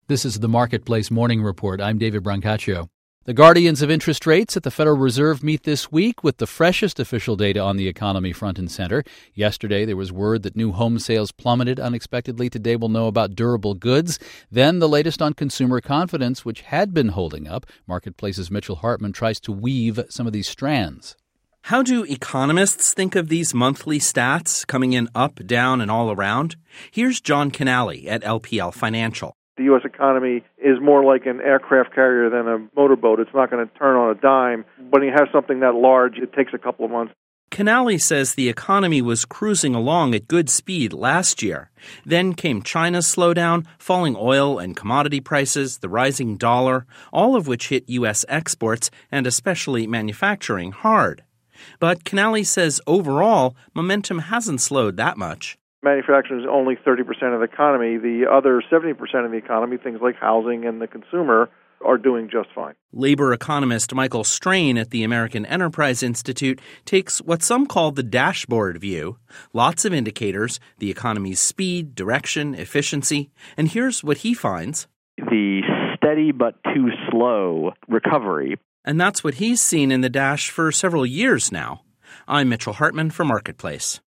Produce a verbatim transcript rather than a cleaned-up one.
This is the Marketplace Morning Report. I'm David Brancaccio. The guardians of interest rates at the Federal Reserve meet this week with the freshest official data on the economy front and center. Yesterday, there was word that new home sales plummeted unexpectedly. Today, we'll know about durable goods. Then, the latest on consumer confidence, which had been holding up. Marketplace's Mitchell Hartman tries to weave some of these strands. How do economists think of these monthly stats coming in up, down, and all around? Here's John Canale at L P L Financial. The U S economy is more like an aircraft carrier than a motorboat. It's not going to turn on a dime. When you have something that large, it takes a couple of months. Canale says the economy was cruising along at good speed last year. Then came China's slowdown, falling oil and commodity prices, the rising dollar, all of which hit U S exports and especially manufacturing hard. But Canale says overall, momentum hasn't slowed that much. Manufacturing is only thirty percent of the economy. The other seventy percent of the economy, things like housing and the consumer, are doing just fine. Labor economist Michael Strain at the American Enterprise Institute takes what some call the dashboard view. Lots of indicators, the economy's speed, direction, efficiency. And here's what he finds. The steady but too slow recovery. And that's what he's seen in the dash for several years now. I'm Mitchell Hartman for Marketplace.